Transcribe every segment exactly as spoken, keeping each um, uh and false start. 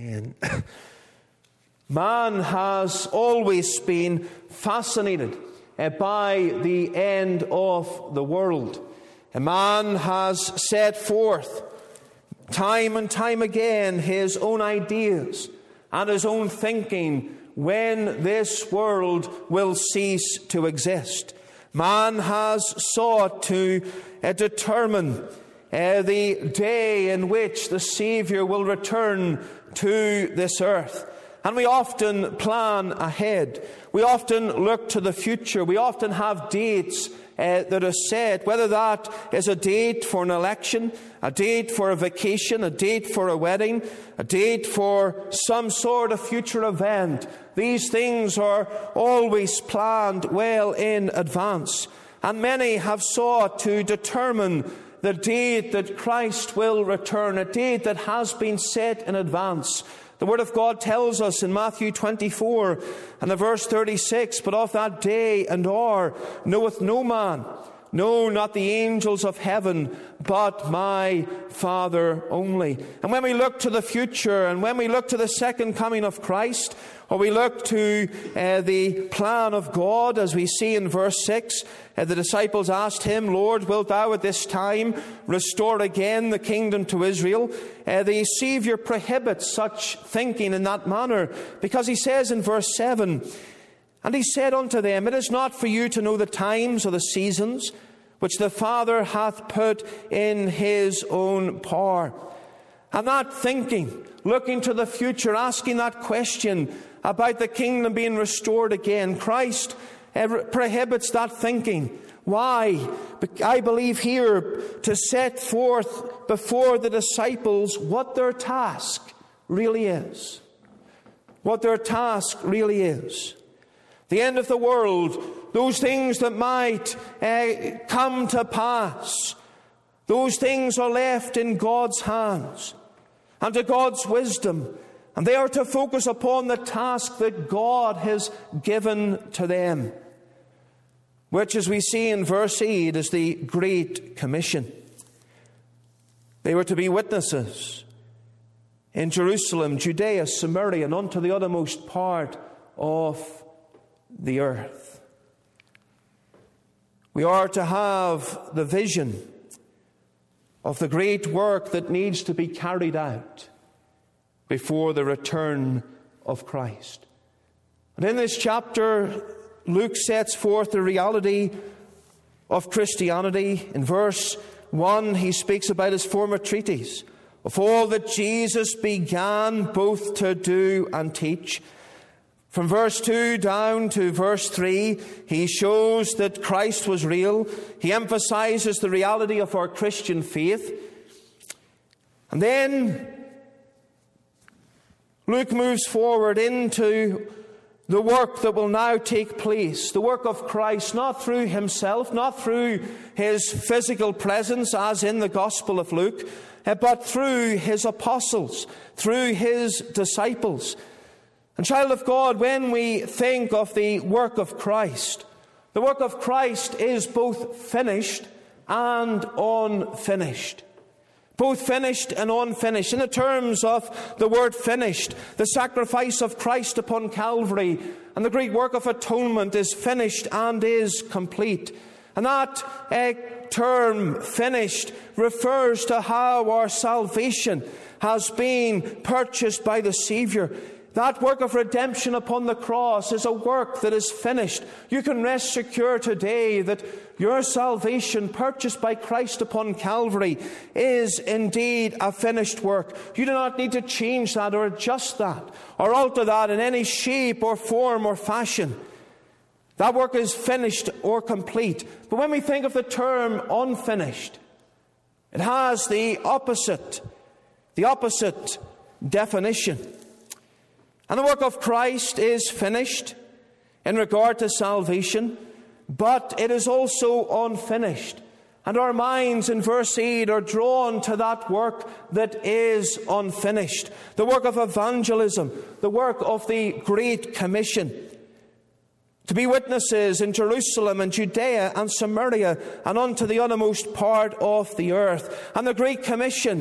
Amen. Man has always been fascinated uh, by the end of the world. A man has set forth time and time again his own ideas and his own thinking when this world will cease to exist. Man has sought to uh, determine uh, the day in which the Saviour will return to this earth. And we often plan ahead. We often look to the future. We often have dates uh, that are set, whether that is a date for an election, a date for a vacation, a date for a wedding, a date for some sort of future event. These things are always planned well in advance. And many have sought to determine the date that Christ will return, a date that has been set in advance. The Word of God tells us in Matthew twenty-four and the verse thirty-six, "But of that day and hour knoweth no man, no, not the angels of heaven, but my Father only." And when we look to the future, and when we look to the second coming of Christ, or we look to uh, the plan of God, as we see in verse six, uh, the disciples asked him, "Lord, wilt thou at this time restore again the kingdom to Israel?" Uh, the Saviour prohibits such thinking in that manner, because he says in verse seven, "And he said unto them, It is not for you to know the times or the seasons which the Father hath put in his own power." And that thinking, looking to the future, asking that question about the kingdom being restored again, Christ prohibits that thinking. Why? I believe here to set forth before the disciples what their task really is. What their task really is. The end of the world, those things that might uh, come to pass, those things are left in God's hands and to God's wisdom. And they are to focus upon the task that God has given to them, which, as we see in verse eight, is the Great Commission. They were to be witnesses in Jerusalem, Judea, Samaria, and unto the uttermost part of the earth. We are to have the vision of the great work that needs to be carried out before the return of Christ. And in this chapter, Luke sets forth the reality of Christianity. In verse one, he speaks about his former treatise, of all that Jesus began both to do and teach. From verse two down to verse three, he shows that Christ was real. He emphasizes the reality of our Christian faith. And then Luke moves forward into the work that will now take place, the work of Christ, not through himself, not through his physical presence as in the Gospel of Luke, but through his apostles, through his disciples. And child of God, when we think of the work of Christ, the work of Christ is both finished and unfinished. Both finished and unfinished. In the terms of the word finished, the sacrifice of Christ upon Calvary and the great work of atonement is finished and is complete. And that uh, term, finished, refers to how our salvation has been purchased by the Saviour. That work of redemption upon the cross is a work that is finished. You can rest secure today that your salvation, purchased by Christ upon Calvary, is indeed a finished work. You do not need to change that or adjust that or alter that in any shape or form or fashion. That work is finished or complete. But when we think of the term unfinished, it has the opposite, the opposite definition. And the work of Christ is finished in regard to salvation, but it is also unfinished. And our minds in verse eight are drawn to that work that is unfinished. The work of evangelism, the work of the Great Commission. To be witnesses in Jerusalem and Judea and Samaria and unto the uttermost part of the earth. And the Great Commission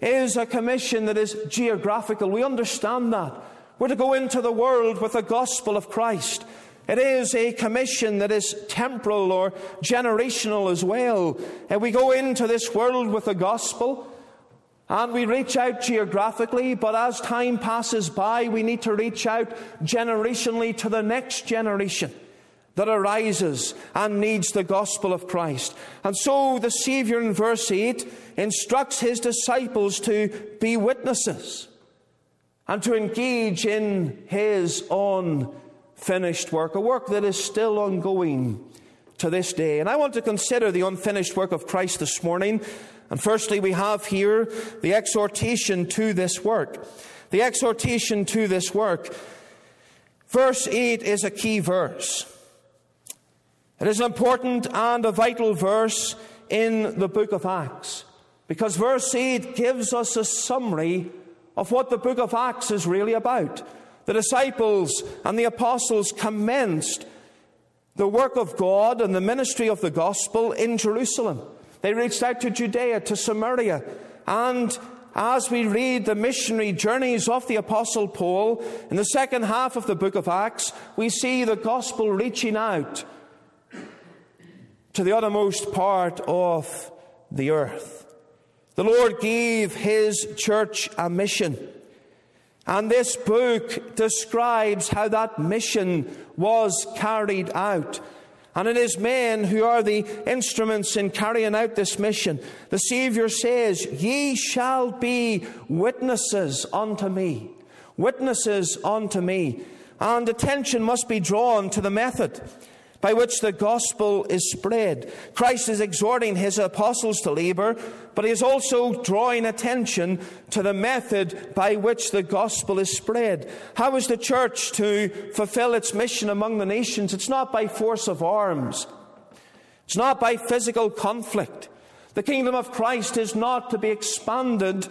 is a commission that is geographical. We understand that. We're to go into the world with the gospel of Christ. It is a commission that is temporal or generational as well. And we go into this world with the gospel, and we reach out geographically, but as time passes by, we need to reach out generationally to the next generation that arises and needs the gospel of Christ. And so the Savior in verse eight instructs his disciples to be witnesses and to engage in his unfinished work, a work that is still ongoing to this day. And I want to consider the unfinished work of Christ this morning. And firstly, we have here the exhortation to this work. The exhortation to this work. Verse eight is a key verse. It is an important and a vital verse in the book of Acts, because verse eight gives us a summary of what the book of Acts is really about. The disciples and the apostles commenced the work of God and the ministry of the gospel in Jerusalem. They reached out to Judea, to Samaria, and as we read the missionary journeys of the Apostle Paul in the second half of the book of Acts, we see the gospel reaching out to the uttermost part of the earth. The Lord gave his church a mission, and this book describes how that mission was carried out. And it is men who are the instruments in carrying out this mission. The Savior says, "Ye shall be witnesses unto me." Witnesses unto me. And attention must be drawn to the method by which the gospel is spread. Christ is exhorting his apostles to labor, but he is also drawing attention to the method by which the gospel is spread. How is the church to fulfill its mission among the nations? It's not by force of arms. It's not by physical conflict. The kingdom of Christ is not to be expanded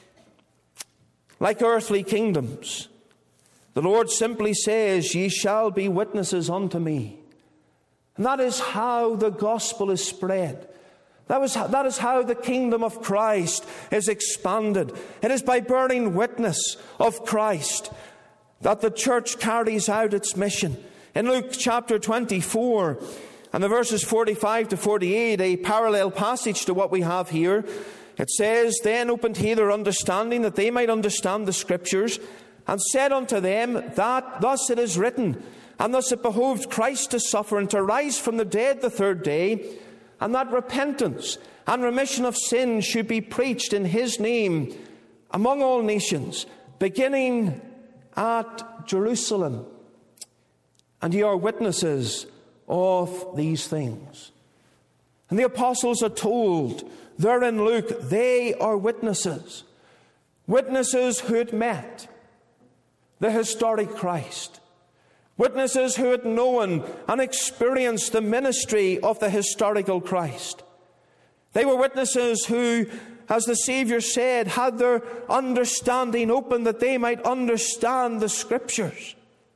like earthly kingdoms. The Lord simply says, "Ye shall be witnesses unto me." And that is how the gospel is spread. That, was, that is how the kingdom of Christ is expanded. It is by bearing witness of Christ that the church carries out its mission. In Luke chapter twenty-four, and the verses forty-five to forty-eight, a parallel passage to what we have here, it says, "Then opened he their understanding, that they might understand the Scriptures, and said unto them, that thus it is written, and thus it behoved Christ to suffer and to rise from the dead the third day, and that repentance and remission of sins should be preached in his name among all nations, beginning at Jerusalem. And ye are witnesses of these things." And the apostles are told there in Luke, they are witnesses. Witnesses who had met the historic Christ. Witnesses who had known and experienced the ministry of the historical Christ. They were witnesses who, as the Savior said, had their understanding open that they might understand the Scriptures.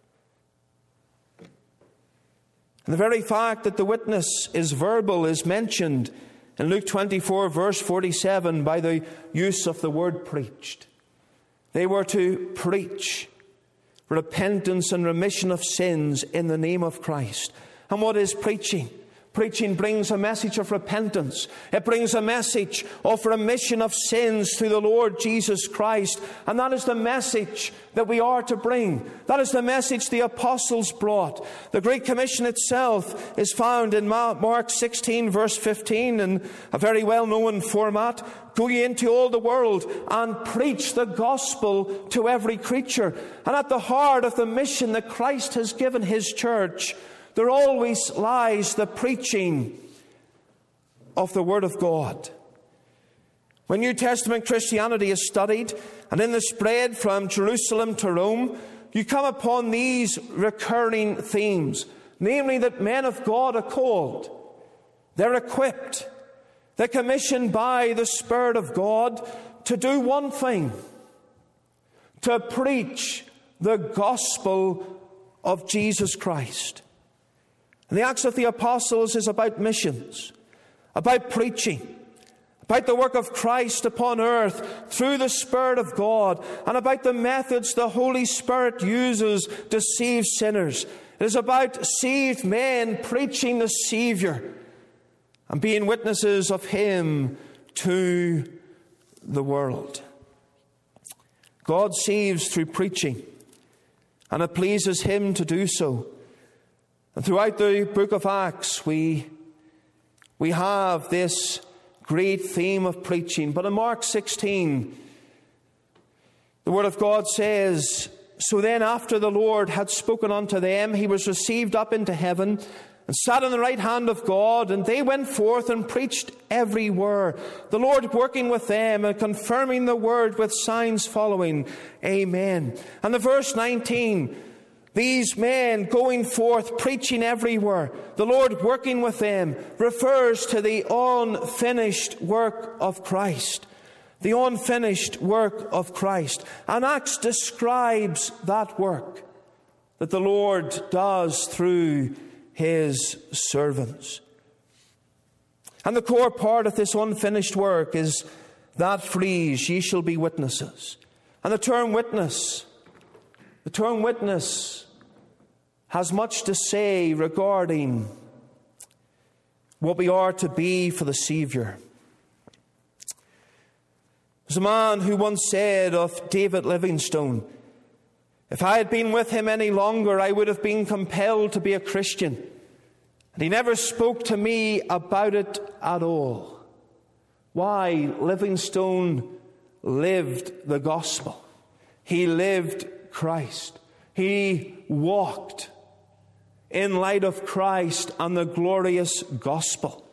And the very fact that the witness is verbal is mentioned in Luke twenty-four, verse forty-seven, by the use of the word preached. They were to preach repentance and remission of sins in the name of Christ. And what is preaching? Preaching brings a message of repentance. It brings a message of remission of sins through the Lord Jesus Christ. And that is the message that we are to bring. That is the message the apostles brought. The Great Commission itself is found in Mark sixteen, verse fifteen, in a very well-known format. "Go ye into all the world and preach the gospel to every creature." And at the heart of the mission that Christ has given his church, there always lies the preaching of the Word of God. When New Testament Christianity is studied, and in the spread from Jerusalem to Rome, you come upon these recurring themes, namely that men of God are called, they're equipped, they're commissioned by the Spirit of God to do one thing: to preach the gospel of Jesus Christ. And the Acts of the Apostles is about missions, about preaching, about the work of Christ upon earth through the Spirit of God, and about the methods the Holy Spirit uses to save sinners. It is about saved men preaching the Saviour and being witnesses of Him to the world. God saves through preaching, and it pleases Him to do so. And throughout the book of Acts, we, we have this great theme of preaching. But in Mark sixteen, the Word of God says, "So then after the Lord had spoken unto them, He was received up into heaven, and sat on the right hand of God, and they went forth and preached everywhere, the Lord working with them and confirming the word with signs following. Amen." And the verse nineteen, these men going forth preaching everywhere, the Lord working with them, refers to the unfinished work of Christ. The unfinished work of Christ. And Acts describes that work that the Lord does through His servants. And the core part of this unfinished work is that phrase, "Ye shall be witnesses." And the term witness, the term witness has much to say regarding what we are to be for the Saviour. There's a man who once said of David Livingstone, "If I had been with him any longer, I would have been compelled to be a Christian. And he never spoke to me about it at all." Why? Livingstone lived the gospel. He lived Christ. He walked in light of Christ and the glorious gospel.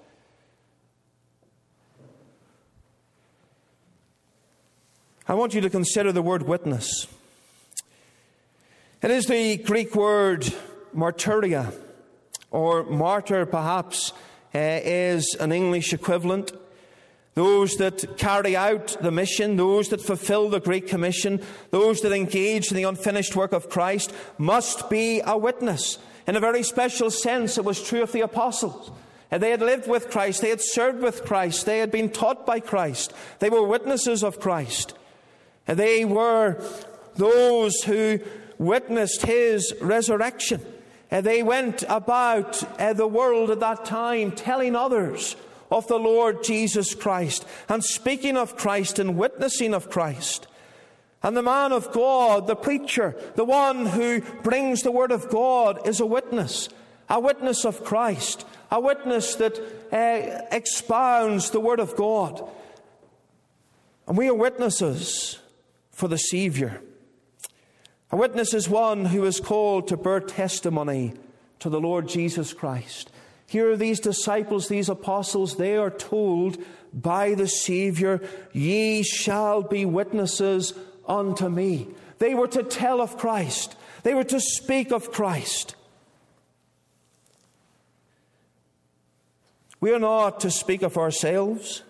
I want you to consider the word witness. It is the Greek word martyria, or martyr perhaps uh, is an English equivalent. Those that carry out the mission, those that fulfill the Great Commission, those that engage in the unfinished work of Christ must be a witness. In a very special sense, it was true of the apostles. They had lived with Christ, they had served with Christ, they had been taught by Christ. They were witnesses of Christ. They were those who witnessed His resurrection. They went about the world at that time telling others of the Lord Jesus Christ and speaking of Christ and witnessing of Christ. And the man of God, the preacher, the one who brings the word of God, is a witness, a witness of Christ, a witness that uh, expounds the word of God. And we are witnesses for the Saviour. A witness is one who is called to bear testimony to the Lord Jesus Christ. Here are these disciples, these apostles, they are told by the Saviour, "Ye shall be witnesses unto me." They were to tell of Christ. They were to speak of Christ. We are not to speak of ourselves.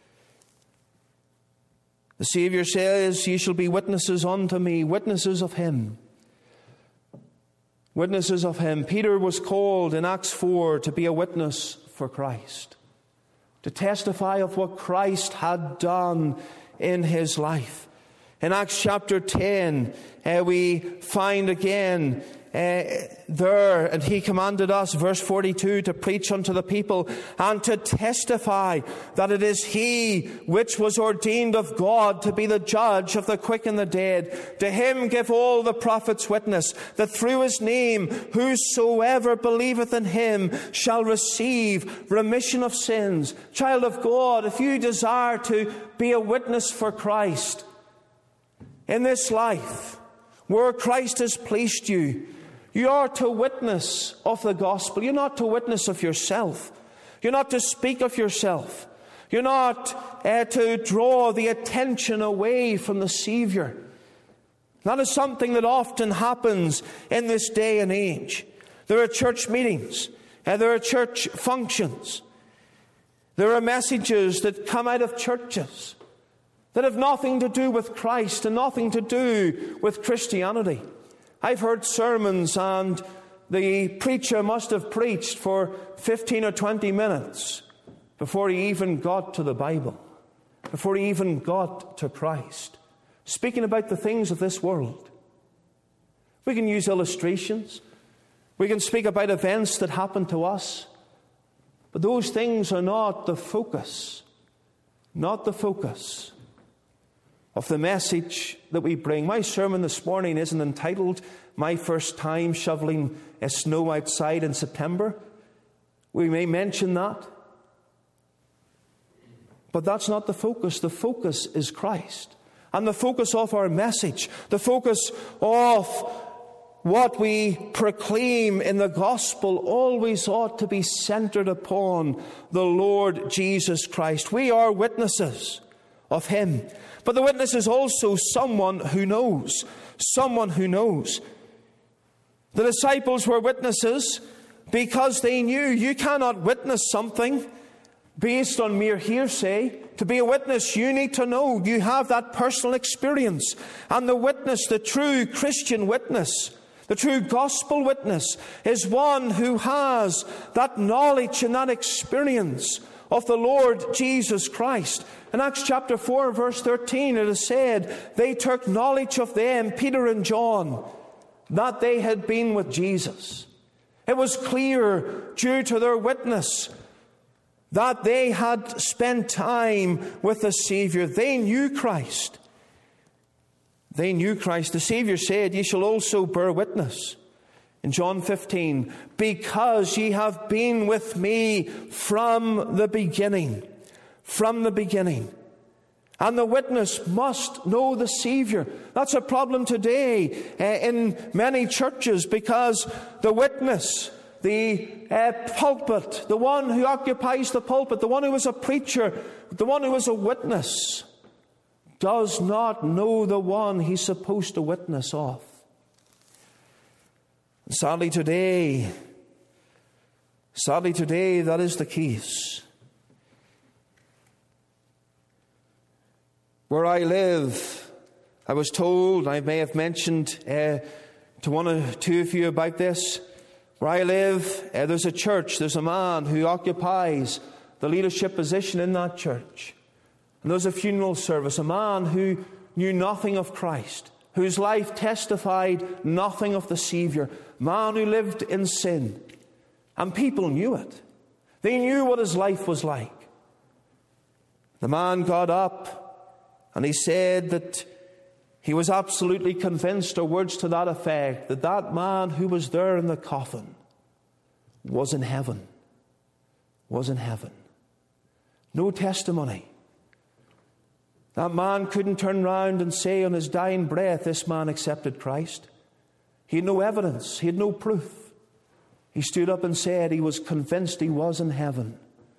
The Saviour says, "Ye shall be witnesses unto me," witnesses of Him. Witnesses of Him. Peter was called in Acts four to be a witness for Christ, to testify of what Christ had done in his life. In Acts chapter ten, uh, we find again uh, there, and he commanded us, verse forty-two, to preach unto the people and to testify that it is he which was ordained of God to be the judge of the quick and the dead. To him give all the prophets witness that through his name whosoever believeth in him shall receive remission of sins. Child of God, if you desire to be a witness for Christ in this life, where Christ has placed you, you are to witness of the gospel. You're not to witness of yourself. You're not to speak of yourself. You're not uh, to draw the attention away from the Saviour. That is something that often happens in this day and age. There are church meetings. Uh, there are church functions. There are messages that come out of churches that have nothing to do with Christ and nothing to do with Christianity. I've heard sermons and the preacher must have preached for fifteen or twenty minutes before he even got to the Bible. before he even got to Christ, speaking about the things of this world. We can use illustrations. We can speak about events that happen to us. But those things are not the focus, not the focus of the message that we bring. My sermon this morning isn't entitled, My First Time Shoveling Snow Outside in September. We may mention that. But that's not the focus. The focus is Christ. And the focus of our message, the focus of what we proclaim in the gospel always ought to be centered upon the Lord Jesus Christ. We are witnesses of him. But the witness is also someone who knows. Someone who knows. The disciples were witnesses because they knew. You cannot witness something based on mere hearsay. To be a witness, you need to know. You have that personal experience. And the witness, the true Christian witness, the true gospel witness, is one who has that knowledge and that experience of the Lord Jesus Christ. In Acts chapter four, verse thirteen, it is said, they took knowledge of them, Peter and John, that they had been with Jesus. It was clear, due to their witness, that they had spent time with the Savior. They knew Christ. They knew Christ. The Savior said, ye shall also bear witness. In John fifteen, because ye have been with me from the beginning. From the beginning. And the witness must know the Savior. That's a problem today uh, in many churches, because the witness, the uh, pulpit, the one who occupies the pulpit, the one who is a preacher, the one who is a witness, does not know the one he's supposed to witness of. Sadly today, sadly today, that is the case. Where I live, I was told, I may have mentioned uh, to one or two of you about this, where I live, uh, there's a church, there's a man who occupies the leadership position in that church. And there's a funeral service, a man who knew nothing of Christ, whose life testified nothing of the Savior, a man who lived in sin. And people knew it. They knew what his life was like. The man got up and he said that he was absolutely convinced, or words to that effect, that that man who was there in the coffin was in heaven. Was in heaven. No testimony. That man couldn't turn round and say on his dying breath, this man accepted Christ. He had no evidence. He had no proof. He stood up and said he was convinced he was in heaven.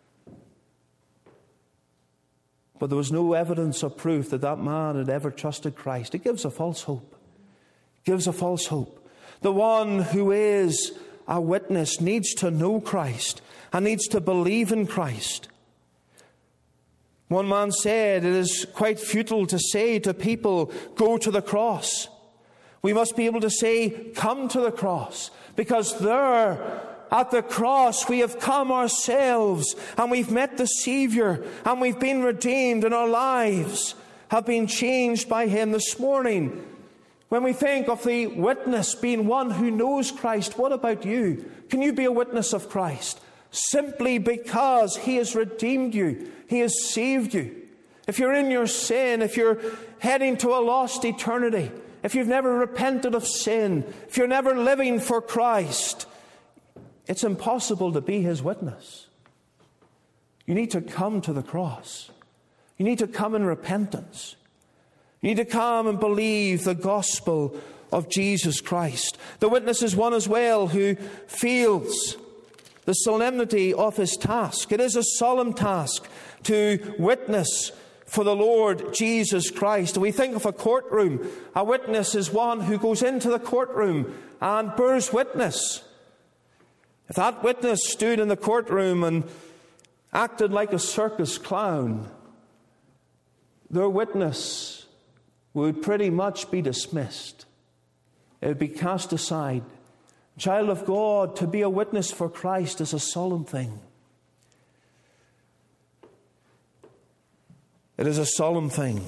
But there was no evidence or proof that that man had ever trusted Christ. It gives a false hope. It gives a false hope. The one who is a witness needs to know Christ and needs to believe in Christ. One man said, it is quite futile to say to people, go to the cross. We must be able to say, come to the cross. Because there, at the cross, we have come ourselves and we've met the Savior and we've been redeemed, and our lives have been changed by him. This morning, when we think of the witness being one who knows Christ, what about you? Can you be a witness of Christ? Simply because he has redeemed you. He has saved you. If you're in your sin, if you're heading to a lost eternity, if you've never repented of sin, if you're never living for Christ, it's impossible to be his witness. You need to come to the cross. You need to come in repentance. You need to come and believe the gospel of Jesus Christ. The witness is one as well who feels the solemnity of his task. It is a solemn task to witness for the Lord Jesus Christ. We think of a courtroom. A witness is one who goes into the courtroom and bears witness. If that witness stood in the courtroom and acted like a circus clown, their witness would pretty much be dismissed. It would be cast aside. Child of God, to be a witness for Christ is a solemn thing. It is a solemn thing.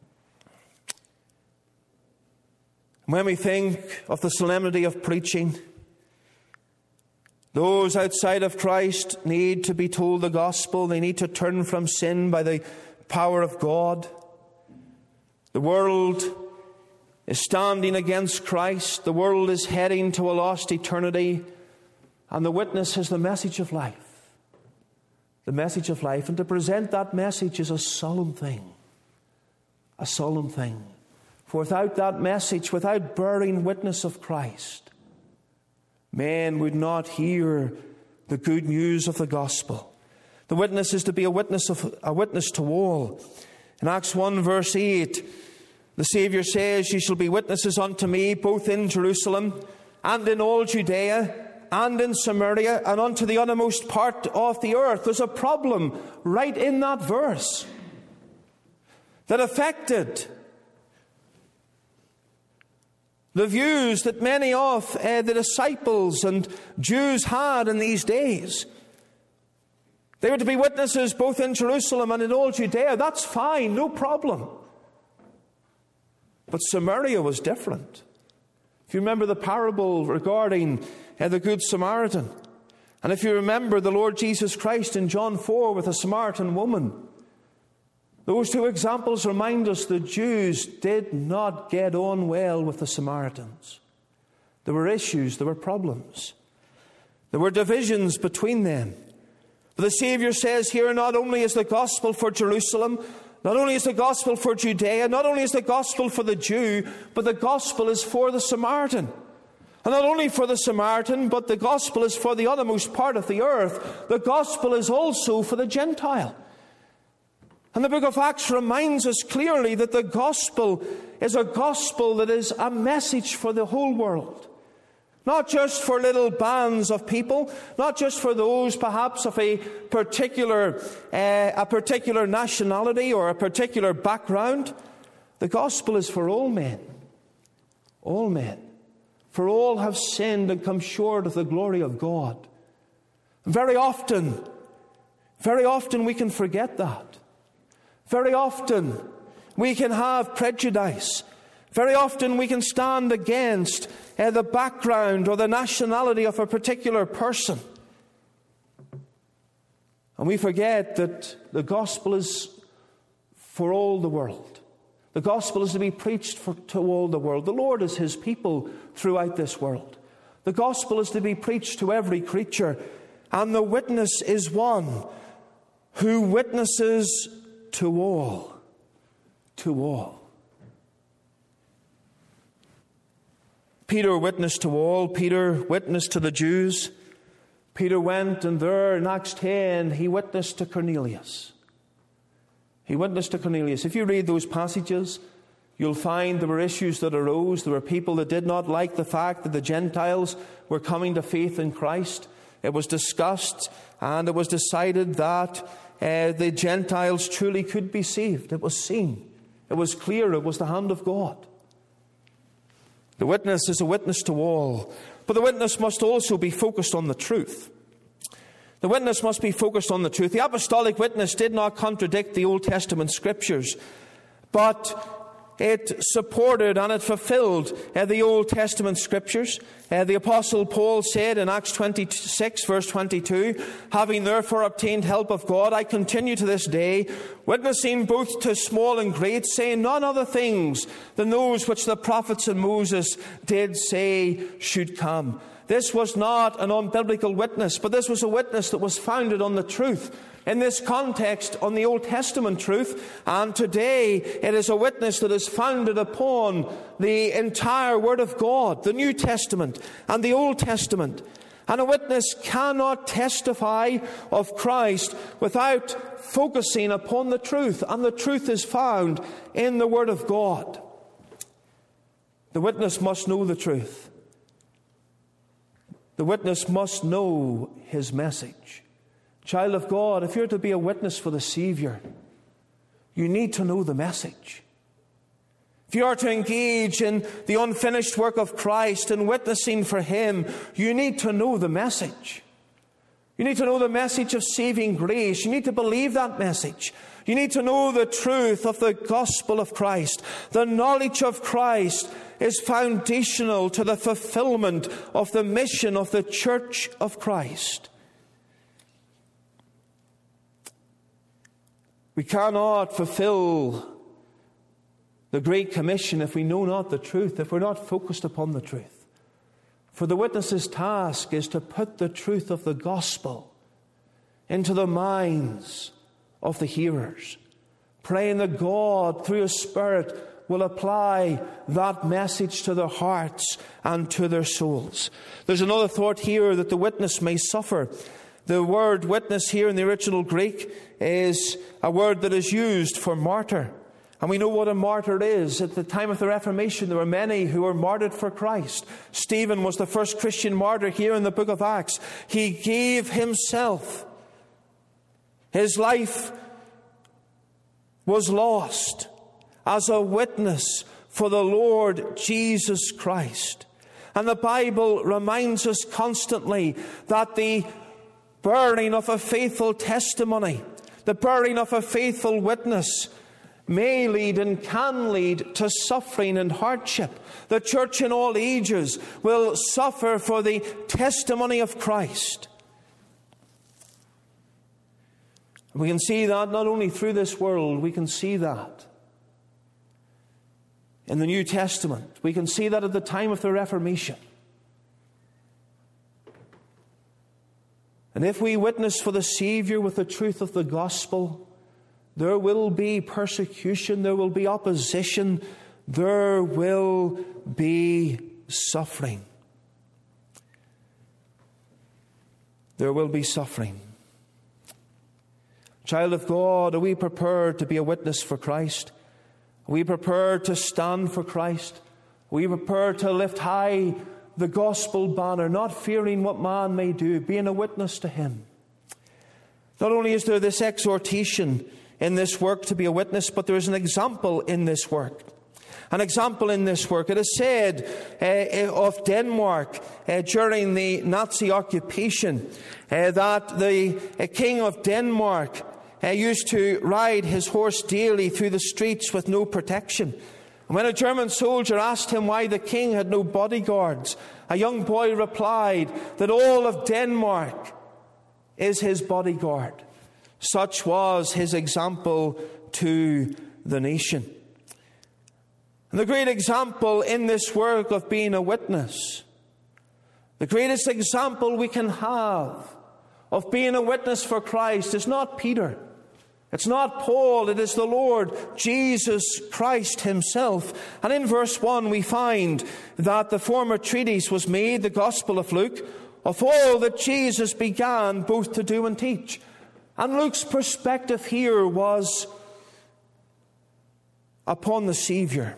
When we think of the solemnity of preaching, those outside of Christ need to be told the gospel. They need to turn from sin by the power of God. The world is standing against Christ. The world is heading to a lost eternity. And the witness is the message of life. The message of life. And to present that message is a solemn thing. A solemn thing. For without that message, without bearing witness of Christ, men would not hear the good news of the gospel. The witness is to be a witness of a witness to all. In Acts one verse eight, the Saviour says, "Ye shall be witnesses unto me both in Jerusalem and in all Judea and in Samaria and unto the uttermost part of the earth." There's a problem right in that verse that affected the views that many of uh, the disciples and Jews had in these days. They were to be witnesses both in Jerusalem and in all Judea. That's fine, no problem. But Samaria was different. If you remember the parable regarding uh, the Good Samaritan, and if you remember the Lord Jesus Christ in John four with a Samaritan woman, those two examples remind us the Jews did not get on well with the Samaritans. There were issues, there were problems. There were divisions between them. But the Saviour says here, not only is the gospel for Jerusalem, not only is the gospel for Judea, not only is the gospel for the Jew, but the gospel is for the Samaritan. And not only for the Samaritan, but the gospel is for the uttermost part of the earth. The gospel is also for the Gentile. And the book of Acts reminds us clearly that the gospel is a gospel that is a message for the whole world. Not just for little bands of people, not just for those perhaps of a particular, uh, a particular nationality or a particular background. The gospel is for all men. All men. For all have sinned and come short of the glory of God. And very often, very often we can forget that. Very often we can have prejudice. Very often we can stand against uh, the background or the nationality of a particular person. And we forget that the gospel is for all the world. The gospel is to be preached for, to all the world. The Lord is His people throughout this world. The gospel is to be preached to every creature. And the witness is one who witnesses to all. To all. Peter witnessed to all. Peter witnessed to the Jews. Peter went, and there in Acts ten, he witnessed to Cornelius. He witnessed to Cornelius. If you read those passages, you'll find there were issues that arose. There were people that did not like the fact that the Gentiles were coming to faith in Christ. It was discussed, and it was decided that uh, the Gentiles truly could be saved. It was seen. It was clear. It was the hand of God. The witness is a witness to all. But the witness must also be focused on the truth. The witness must be focused on the truth. The apostolic witness did not contradict the Old Testament scriptures, but it supported and it fulfilled uh, the Old Testament scriptures. Uh, the Apostle Paul said in Acts twenty-six, verse twenty-two, "Having therefore obtained help of God, I continue to this day, witnessing both to small and great, saying none other things than those which the prophets and Moses did say should come." This was not an unbiblical witness, but this was a witness that was founded on the truth. In this context, on the Old Testament truth, and today it is a witness that is founded upon the entire Word of God, the New Testament and the Old Testament. And a witness cannot testify of Christ without focusing upon the truth, and the truth is found in the Word of God. The witness must know the truth. The witness must know his message. Child of God, if you're to be a witness for the Savior, you need to know the message. If you are to engage in the unfinished work of Christ and witnessing for Him, you need to know the message. You need to know the message of saving grace. You need to believe that message. You need to know the truth of the gospel of Christ. The knowledge of Christ is foundational to the fulfillment of the mission of the Church of Christ. We cannot fulfill the Great Commission if we know not the truth, if we're not focused upon the truth. For the witness's task is to put the truth of the gospel into the minds of the hearers, praying that God, through His Spirit, will apply that message to their hearts and to their souls. There's another thought here, that the witness may suffer. The word witness here in the original Greek is a word that is used for martyr. And we know what a martyr is. At the time of the Reformation, there were many who were martyred for Christ. Stephen was the first Christian martyr here in the book of Acts. He gave himself. His life was lost as a witness for the Lord Jesus Christ. And the Bible reminds us constantly that the bearing of a faithful testimony, the bearing of a faithful witness, may lead and can lead to suffering and hardship. The church in all ages will suffer for the testimony of Christ. We can see that not only through this world, we can see that in the New Testament. We can see that at the time of the Reformation. And if we witness for the Savior with the truth of the gospel, there will be persecution, there will be opposition, there will be suffering. There will be suffering. Child of God, are we prepared to be a witness for Christ? Are we prepared to stand for Christ? Are we prepared to lift high the gospel banner, not fearing what man may do, being a witness to Him? Not only is there this exhortation in this work to be a witness, but there is an example in this work. An example in this work. It is said uh, of Denmark uh, during the Nazi occupation uh, that the uh, King of Denmark uh, used to ride his horse daily through the streets with no protection. And when a German soldier asked him why the king had no bodyguards, a young boy replied that all of Denmark is his bodyguard. Such was his example to the nation. And the great example in this work of being a witness, the greatest example we can have of being a witness for Christ is not Peter. It's not Paul. It is the Lord Jesus Christ Himself. And in verse one we find that the former treatise was made, the Gospel of Luke, of all that Jesus began both to do and teach. And Luke's perspective here was upon the Savior.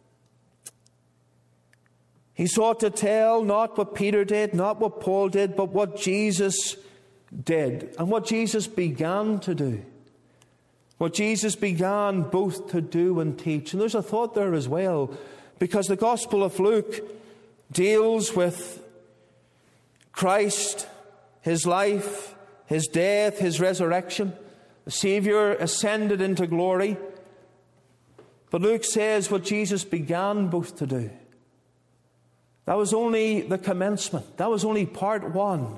He sought to tell not what Peter did, not what Paul did, but what Jesus did and what Jesus began to do. What Jesus began both to do and teach. And there's a thought there as well, because the Gospel of Luke deals with Christ, His life, His death, His resurrection. The Savior ascended into glory. But Luke says what Jesus began both to do. That was only the commencement. That was only part one.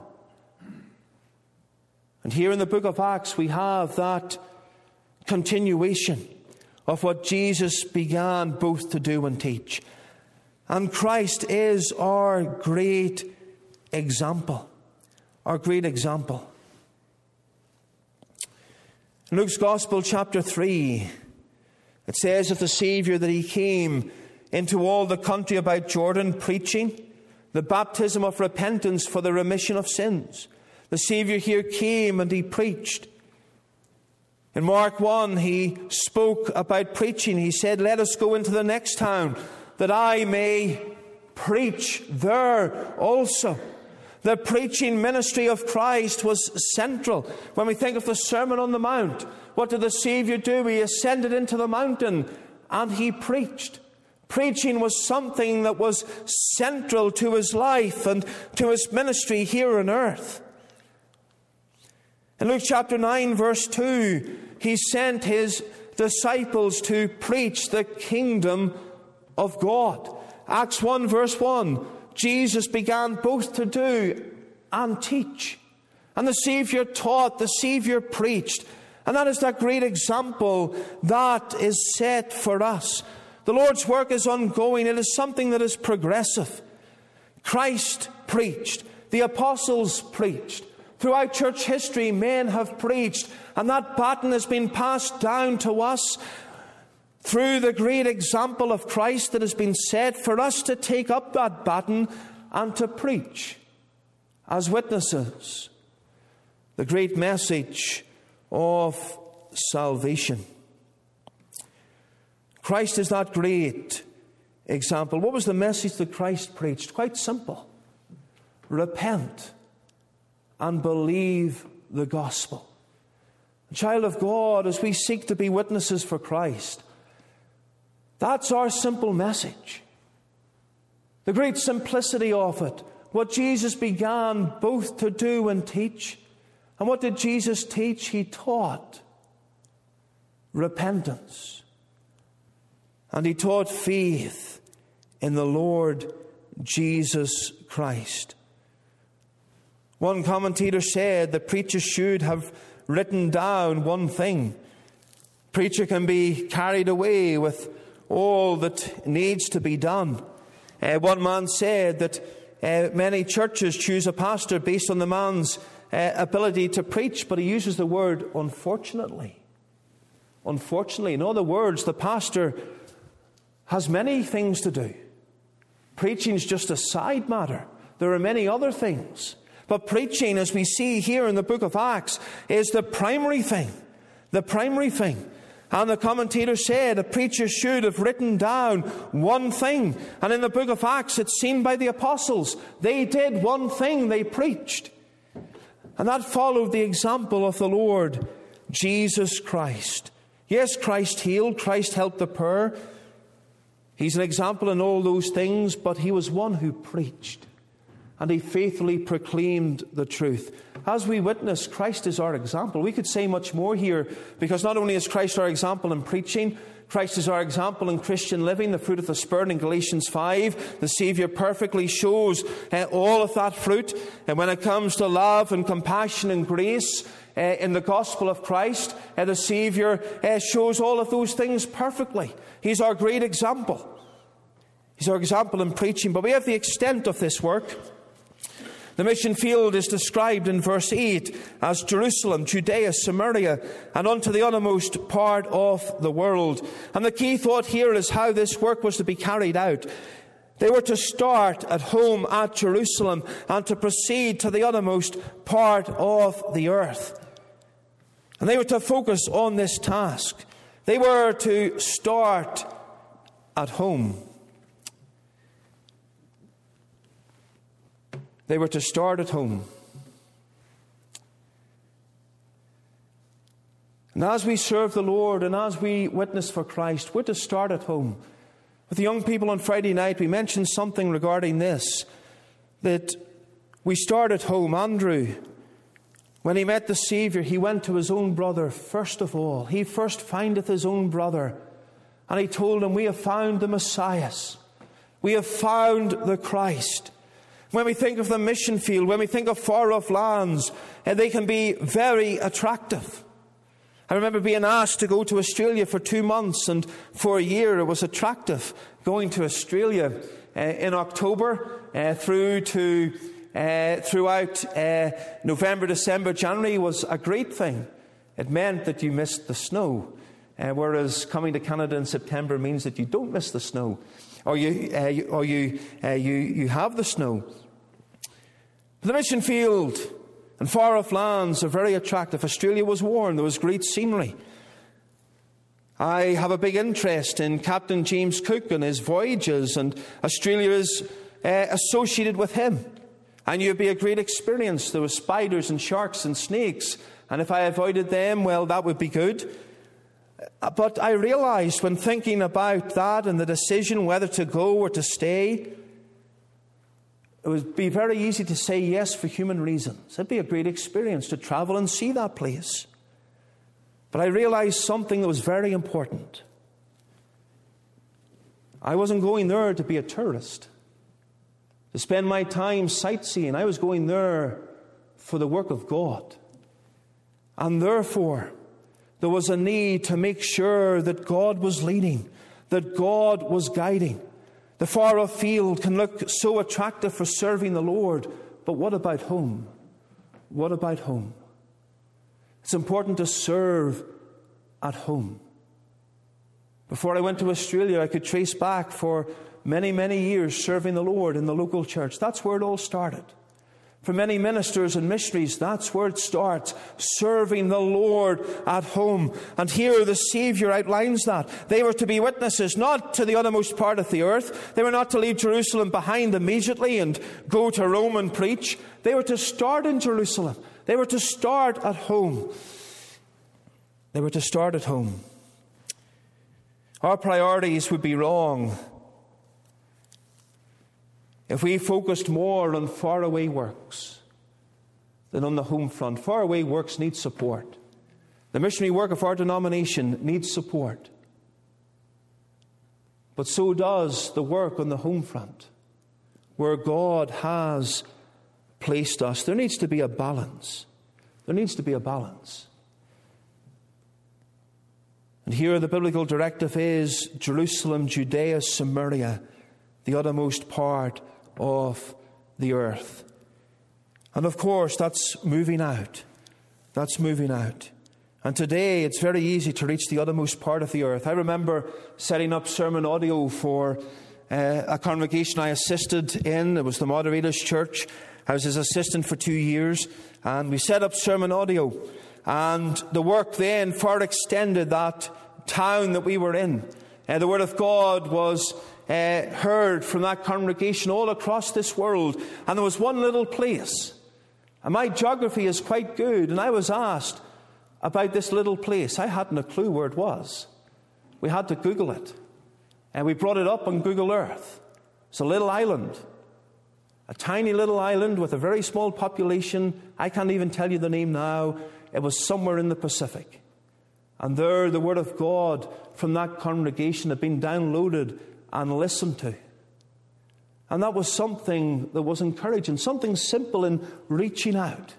And here in the book of Acts we have that continuation of what Jesus began both to do and teach. And Christ is our great example. Our great example. In Luke's Gospel, chapter three, it says of the Savior that He came into all the country about Jordan, preaching the baptism of repentance for the remission of sins. The Savior here came and He preached. In Mark one, He spoke about preaching. He said, "Let us go into the next town, that I may preach there also." The preaching ministry of Christ was central. When we think of the Sermon on the Mount, what did the Savior do? He ascended into the mountain and He preached. Preaching was something that was central to His life and to His ministry here on earth. In Luke chapter nine, verse two, he sent his disciples to preach the kingdom of God. Acts one, verse one, Jesus began both to do and teach. And the Savior taught, the Savior preached. And that is that great example that is set for us. The Lord's work is ongoing. It is something that is progressive. Christ preached. The apostles preached. Throughout church history, men have preached. And that baton has been passed down to us through the great example of Christ that has been set for us to take up that baton and to preach as witnesses the great message of salvation. Christ is that great example. What was the message that Christ preached? Quite simple. Repent and believe the gospel. Child of God, as we seek to be witnesses for Christ, that's our simple message. The great simplicity of it. What Jesus began both to do and teach. And what did Jesus teach? He taught repentance. And he taught faith in the Lord Jesus Christ. One commentator said the preacher should have written down one thing. Preacher can be carried away with all that needs to be done. Uh, one man said that uh, many churches choose a pastor based on the man's uh, ability to preach, but he uses the word unfortunately. Unfortunately, in other words, the pastor has many things to do. Preaching is just a side matter. There are many other things. But preaching, as we see here in the book of Acts, is the primary thing. The primary thing. And the commentator said a preacher should have written down one thing. And in the book of Acts, it's seen by the apostles. They did one thing. They preached. And that followed the example of the Lord Jesus Christ. Yes, Christ healed. Christ helped the poor. He's an example in all those things, but he was one who preached. And he faithfully proclaimed the truth. As we witness, Christ is our example. We could say much more here, because not only is Christ our example in preaching, Christ is our example in Christian living, the fruit of the Spirit in Galatians five. The Savior perfectly shows uh, all of that fruit. And when it comes to love and compassion and grace uh, in the gospel of Christ, uh, the Savior uh, shows all of those things perfectly. He's our great example. He's our example in preaching. But we have the extent of this work. The mission field is described in verse eight as Jerusalem, Judea, Samaria, and unto the uttermost part of the world. And the key thought here is how this work was to be carried out. They were to start at home at Jerusalem and to proceed to the uttermost part of the earth. And they were to focus on this task. They were to start at home. They were to start at home. And as we serve the Lord and as we witness for Christ, we're to start at home. With the young people on Friday night, we mentioned something regarding this, that we start at home. Andrew, when he met the Savior, he went to his own brother first of all. He first findeth his own brother, and he told him, we have found the Messiah. We have found the Christ. When we think of the mission field, when we think of far-off lands, they can be very attractive. I remember being asked to go to Australia for two months, and for a year it was attractive. Going to Australia uh, in October uh, through to uh, throughout uh, November, December, January was a great thing. It meant that you missed the snow, uh, whereas coming to Canada in September means that you don't miss the snow. Or you, uh, you, or you, uh, you, you have the snow. The mission field and far-off lands are very attractive. Australia was warm. There was great scenery. I have a big interest in Captain James Cook and his voyages, and Australia is uh, associated with him. I knew it would be a great experience. There were spiders and sharks and snakes, and if I avoided them, well, that would be good. But I realized when thinking about that and the decision whether to go or to stay, it would be very easy to say yes for human reasons. It'd be a great experience to travel and see that place. But I realized something that was very important. I wasn't going there to be a tourist, to spend my time sightseeing. I was going there for the work of God. And therefore, there was a need to make sure that God was leading, that God was guiding. The far-off field can look so attractive for serving the Lord, but what about home? What about home? It's important to serve at home. Before I went to Australia, I could trace back for many, many years serving the Lord in the local church. That's where it all started. For many ministers and missionaries, that's where it starts, serving the Lord at home. And here the Savior outlines that. They were to be witnesses, not to the uttermost part of the earth. They were not to leave Jerusalem behind immediately and go to Rome and preach. They were to start in Jerusalem. They were to start at home. They were to start at home. Our priorities would be wrong if we focused more on faraway works than on the home front. Faraway works need support. The missionary work of our denomination needs support. But so does the work on the home front, where God has placed us. There needs to be a balance. There needs to be a balance. And here the biblical directive is Jerusalem, Judea, Samaria, the uttermost part of the earth. And of course, that's moving out. That's moving out. And today, it's very easy to reach the uttermost part of the earth. I remember setting up sermon audio for uh, a congregation I assisted in. It was the Moderator's Church. I was his assistant for two years. And we set up sermon audio. And the work then far extended that town that we were in. Uh, the Word of God was Uh, heard from that congregation all across this world. And there was one little place. And my geography is quite good. And I was asked about this little place. I hadn't a clue where it was. We had to Google it. And we brought it up on Google Earth. It's a little island. A tiny little island with a very small population. I can't even tell you the name now. It was somewhere in the Pacific. And there the Word of God from that congregation had been downloaded and listened to. And that was something that was encouraging, something simple in reaching out.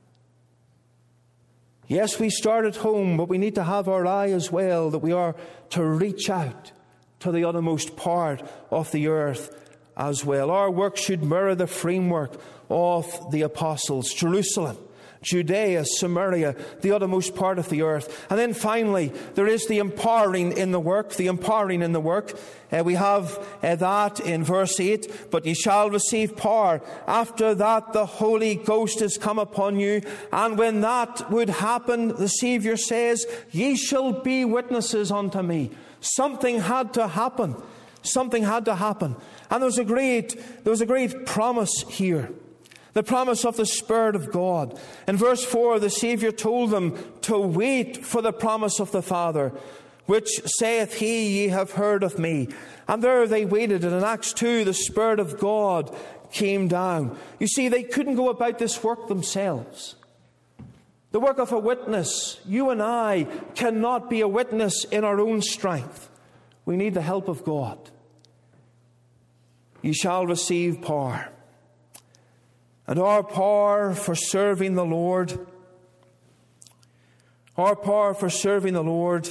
Yes, we start at home, but we need to have our eye as well, that we are to reach out to the uttermost part of the earth as well. Our work should mirror the framework of the apostles. Jerusalem, Judea, Samaria, the uttermost part of the earth. And then finally, there is the empowering in the work, the empowering in the work. Uh, we have uh, that in verse eight. But ye shall receive power. After that the Holy Ghost is come upon you. And when that would happen, the Savior says, ye shall be witnesses unto me. Something had to happen. Something had to happen. And there was a great, there was a great promise here. The promise of the Spirit of God. In verse four, the Savior told them to wait for the promise of the Father, which saith he, ye have heard of me. And there they waited. And in Acts two, the Spirit of God came down. You see, they couldn't go about this work themselves. The work of a witness. You and I cannot be a witness in our own strength. We need the help of God. Ye shall receive power. And our power for serving the Lord, our power for serving the Lord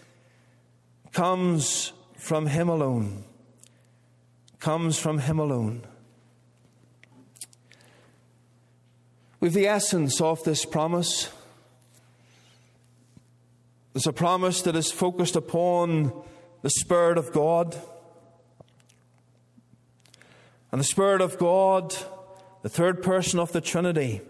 comes from Him alone. Comes from Him alone. With the essence of this promise, there's a promise that is focused upon the Spirit of God. And the Spirit of God, the third person of the Trinity,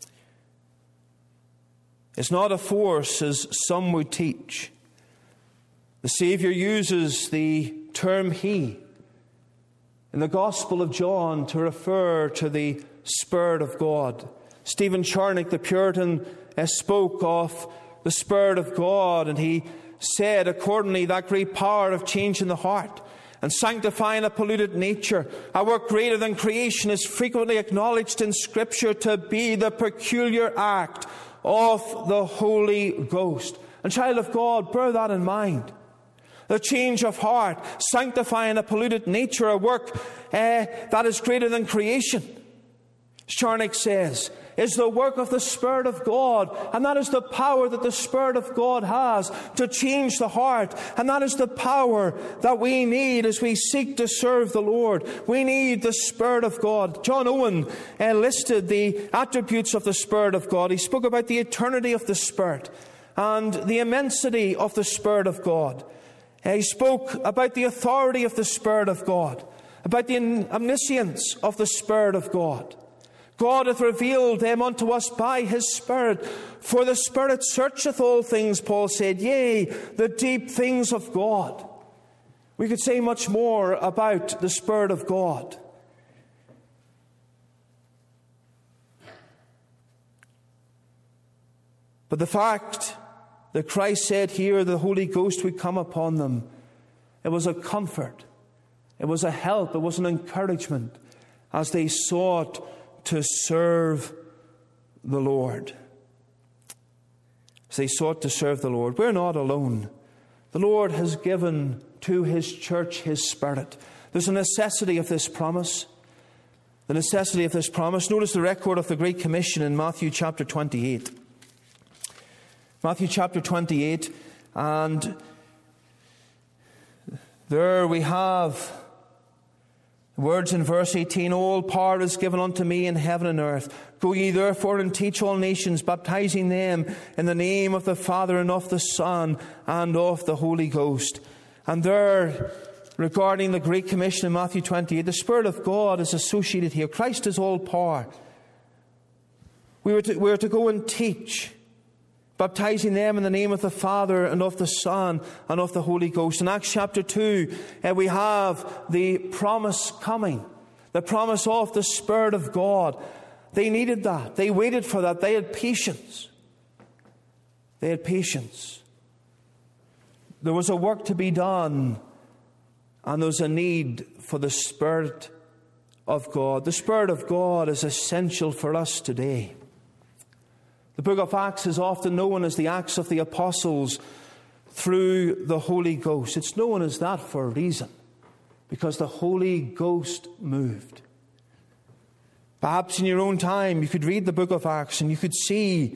is not a force as some would teach. The Savior uses the term He in the Gospel of John to refer to the Spirit of God. Stephen Charnock, the Puritan, uh, spoke of the Spirit of God, and he said, accordingly, that great power of changing the heart and sanctifying a polluted nature. A work greater than creation is frequently acknowledged in Scripture to be the peculiar act of the Holy Ghost. And child of God, bear that in mind. The change of heart, sanctifying a polluted nature, a work uh, that is greater than creation, Charnock says, is the work of the Spirit of God. And that is the power that the Spirit of God has to change the heart. And that is the power that we need as we seek to serve the Lord. We need the Spirit of God. John Owen uh, listed the attributes of the Spirit of God. He spoke about the eternity of the Spirit and the immensity of the Spirit of God. Uh, he spoke about the authority of the Spirit of God, about the omniscience of the Spirit of God. God hath revealed them unto us by his Spirit. For the Spirit searcheth all things, Paul said, yea, the deep things of God. We could say much more about the Spirit of God. But the fact that Christ said here the Holy Ghost would come upon them, it was a comfort, it was a help, it was an encouragement as they sought to serve the Lord. As they sought to serve the Lord. We're not alone. The Lord has given to his church his Spirit. There's a necessity of this promise. The necessity of this promise. Notice the record of the Great Commission in Matthew chapter twenty-eight. Matthew chapter twenty-eight, and there we have words in verse eighteen, all power is given unto me in heaven and earth. Go ye therefore and teach all nations, baptizing them in the name of the Father and of the Son and of the Holy Ghost. And there, regarding the Great Commission in Matthew twenty-eight, the Spirit of God is associated here. Christ is all power. We were to, we were to go and teach, baptizing them in the name of the Father and of the Son and of the Holy Ghost. In Acts chapter two, uh, we have the promise coming, the promise of the Spirit of God. They needed that. They waited for that. They had patience. They had patience. There was a work to be done, and there was a need for the Spirit of God. The Spirit of God is essential for us today. The book of Acts is often known as the Acts of the Apostles through the Holy Ghost. It's known as that for a reason, because the Holy Ghost moved. Perhaps in your own time you could read the book of Acts and you could see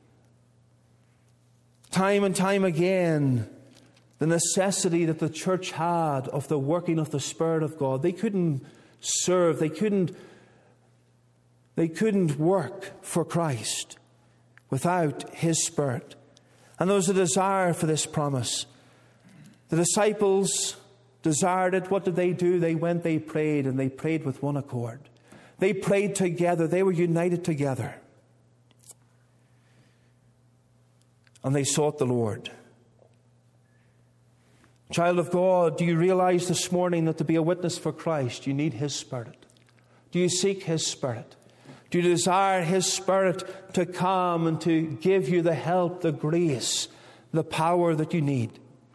time and time again the necessity that the church had of the working of the Spirit of God. They couldn't serve, they couldn't, they couldn't work for Christ without his Spirit. And there was a desire for this promise. The disciples desired it. What did they do? They went, they prayed, and they prayed with one accord. They prayed together. They were united together. And they sought the Lord. Child of God, do you realize this morning that to be a witness for Christ, you need his Spirit? Do you seek his Spirit? Do you desire his Spirit to come and to give you the help, the grace, the power that you need?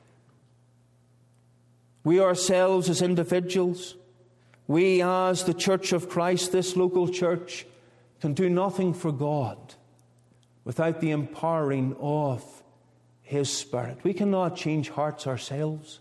We ourselves as individuals, we as the Church of Christ, this local church, can do nothing for God without the empowering of his Spirit. We cannot change hearts ourselves.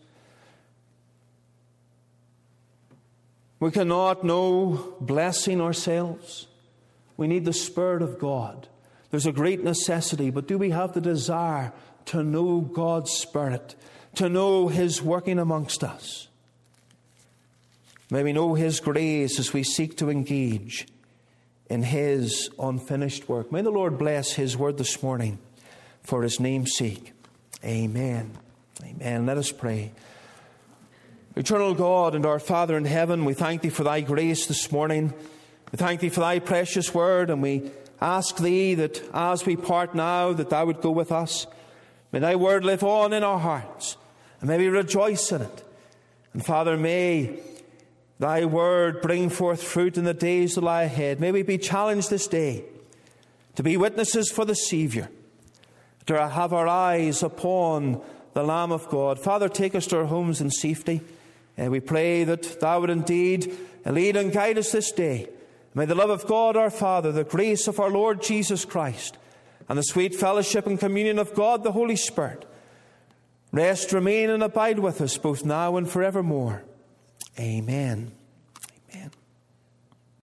We cannot know blessing ourselves. We need the Spirit of God. There's a great necessity, but do we have the desire to know God's Spirit, to know his working amongst us? May we know his grace as we seek to engage in his unfinished work. May the Lord bless his word this morning for his name's sake. Amen. Amen. Let us pray. Eternal God and our Father in heaven, we thank thee for thy grace this morning. We thank thee for thy precious word, and we ask thee that as we part now, that thou would go with us. May thy word live on in our hearts, and may we rejoice in it. And Father, may thy word bring forth fruit in the days that lie ahead. May we be challenged this day to be witnesses for the Saviour, to have our eyes upon the Lamb of God. Father, take us to our homes in safety. And we pray that thou would indeed lead and guide us this day. May the love of God our Father, the grace of our Lord Jesus Christ, and the sweet fellowship and communion of God the Holy Spirit rest, remain, and abide with us both now and forevermore. Amen.